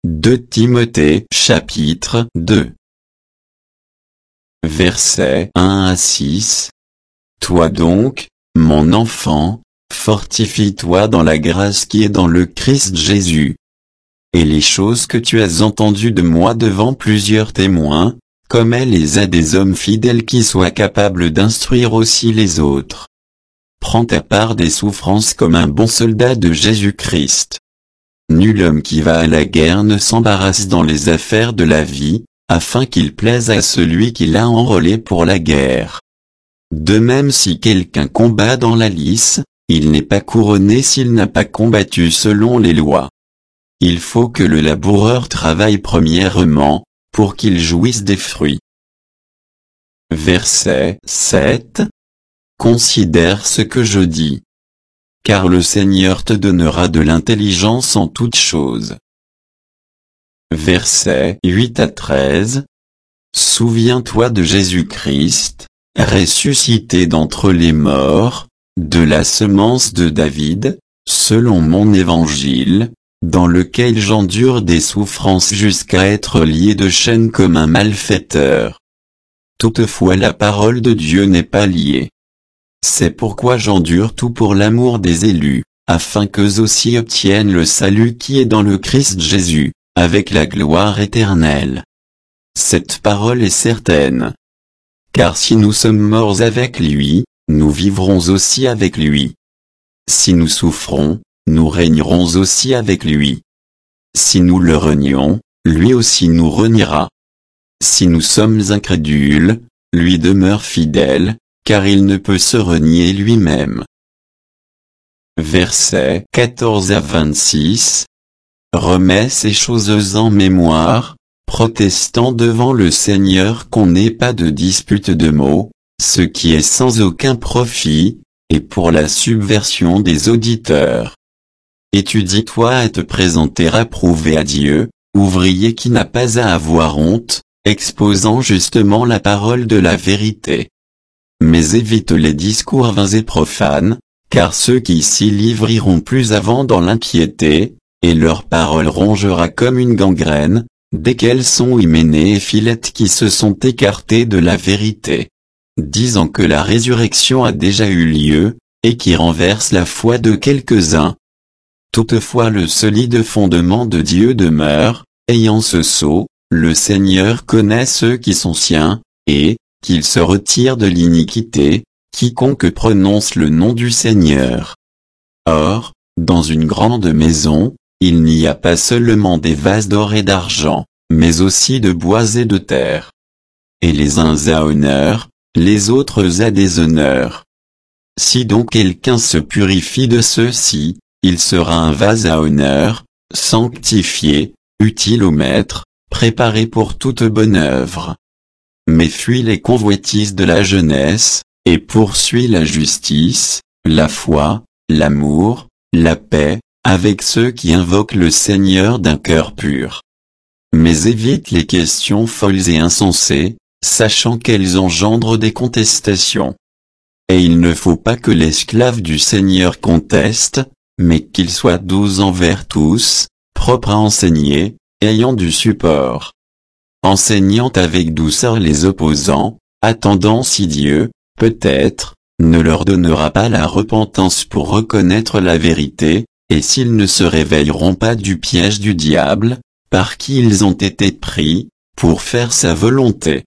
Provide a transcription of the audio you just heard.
2 Timothée chapitre 2 Versets 1 à 6. Toi donc, mon enfant, fortifie-toi dans la grâce qui est dans le Christ Jésus. Et les choses que tu as entendues de moi devant plusieurs témoins, commets-les à des hommes fidèles qui soient capables d'instruire aussi les autres. Prends ta part des souffrances comme un bon soldat de Jésus-Christ. Nul homme qui va à la guerre ne s'embarrasse dans les affaires de la vie, afin qu'il plaise à celui qui l'a enrôlé pour la guerre. De même si quelqu'un combat dans la lice, il n'est pas couronné s'il n'a pas combattu selon les lois. Il faut que le laboureur travaille premièrement, pour qu'il jouisse des fruits. Verset 7. Considère ce que je dis. Car le Seigneur te donnera de l'intelligence en toutes choses. Versets 8 à 13. Souviens-toi de Jésus-Christ, ressuscité d'entre les morts, de la semence de David, selon mon évangile, dans lequel j'endure des souffrances jusqu'à être lié de chaînes comme un malfaiteur. Toutefois la parole de Dieu n'est pas liée. C'est pourquoi j'endure tout pour l'amour des élus, afin qu'eux aussi obtiennent le salut qui est dans le Christ Jésus, avec la gloire éternelle. Cette parole est certaine. Car si nous sommes morts avec lui, nous vivrons aussi avec lui. Si nous souffrons, nous régnerons aussi avec lui. Si nous le renions, lui aussi nous reniera. Si nous sommes incrédules, lui demeure fidèle, car il ne peut se renier lui-même. Versets 14 à 26. Remets ces choses en mémoire, protestant devant le Seigneur qu'on n'ait pas de dispute de mots, ce qui est sans aucun profit, et pour la subversion des auditeurs. Étudie-toi à te présenter approuvé à Dieu, ouvrier qui n'a pas à avoir honte, exposant justement la parole de la vérité. Mais évite les discours vains et profanes, car ceux qui s'y livrent iront plus avant dans l'impiété, et leur parole rongera comme une gangrène, dès qu'elles sont hyménées et filettes qui se sont écartées de la vérité, disant que la résurrection a déjà eu lieu, et qui renverse la foi de quelques-uns. Toutefois le solide fondement de Dieu demeure, ayant ce sceau, le Seigneur connaît ceux qui sont siens, et, qu'il se retire de l'iniquité, quiconque prononce le nom du Seigneur. Or, dans une grande maison, il n'y a pas seulement des vases d'or et d'argent, mais aussi de bois et de terre. Et les uns à honneur, les autres à déshonneur. Si donc quelqu'un se purifie de ceux-ci, il sera un vase à honneur, sanctifié, utile au maître, préparé pour toute bonne œuvre. Mais fuis les convoitises de la jeunesse, et poursuis la justice, la foi, l'amour, la paix, avec ceux qui invoquent le Seigneur d'un cœur pur. Mais évite les questions folles et insensées, sachant qu'elles engendrent des contestations. Et il ne faut pas que l'esclave du Seigneur conteste, mais qu'il soit doux envers tous, propre à enseigner, ayant du support. Enseignant avec douceur les opposants, attendant si Dieu, peut-être, ne leur donnera pas la repentance pour reconnaître la vérité, et s'ils ne se réveilleront pas du piège du diable, par qui ils ont été pris, pour faire sa volonté.